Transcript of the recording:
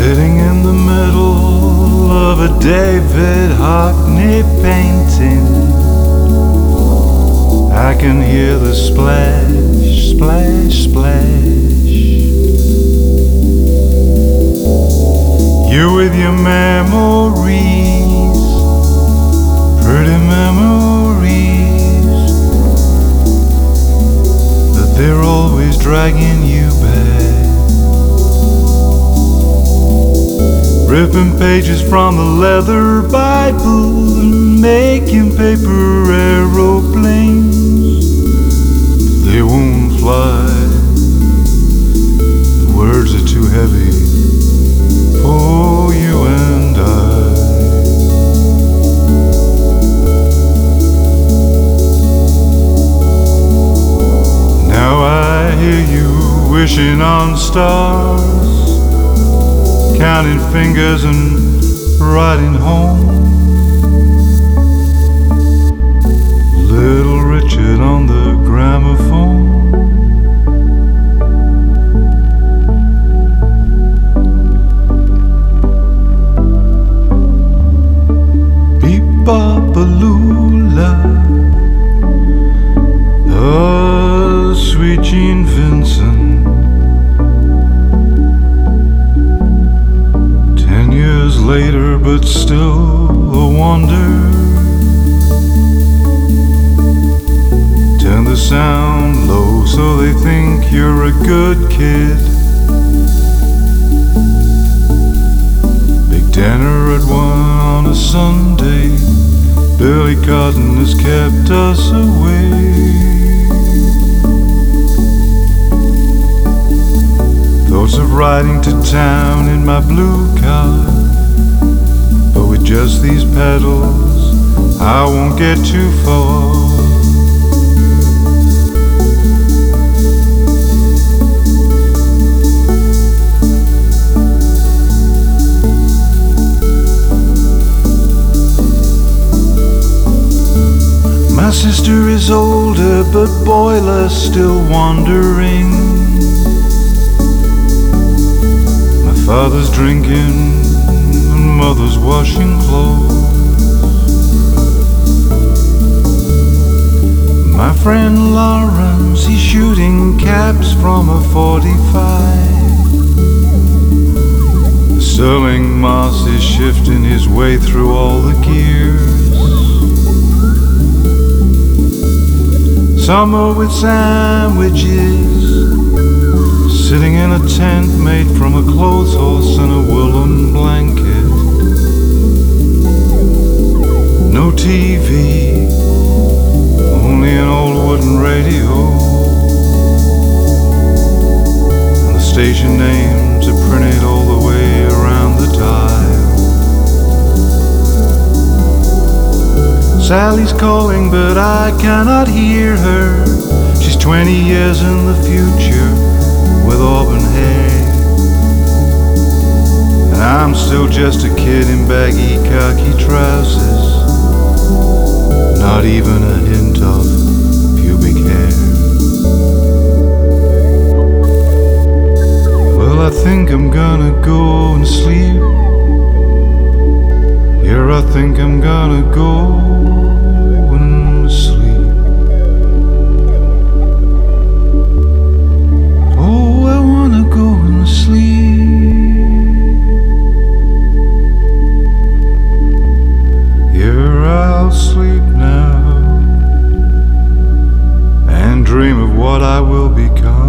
Sitting in the middle of a David Hockney painting, I can hear the splash, splash, splash. You with your memories, pretty memories, but they're always dragging you back. Ripping pages from the leather Bible and making paper aeroplanes, but they won't fly. The words are too heavy for you and I. Now I hear you wishing on stars, counting fingers and riding home. Little Richard on the gramophone. Beep-bop-a-lula, oh, sweet Gene Vincent. 10 years later, but still a wonder. Turn the sound low so they think you're a good kid. Big dinner at 1 on a Sunday, Billy Cotton has kept us away. Thoughts of riding to town in my blue car, but with just these pedals I won't get too far. My sister is older, but boiler's still wandering. My father's drinking and mother's washing clothes. My friend Lawrence, he's shooting caps from a 45. The Sterling Moss is shifting his way through all the gears. Summer with sandwiches, sitting in a tent made from a clothes horse and a woolen blanket. No TV, only an old wooden radio, and the station names are printed all the way around the dial. Sally's calling, but I cannot hear her. She's 20 years in the future with auburn hair, and I'm still just a kid in baggy khaki trousers, not even a hint of pubic hair. Well, I think I'm gonna go and sleep. Yeah, I think I'm gonna go and sleep. Oh, I wanna go and sleep. Yeah, I'll sleep now and dream of what I will become.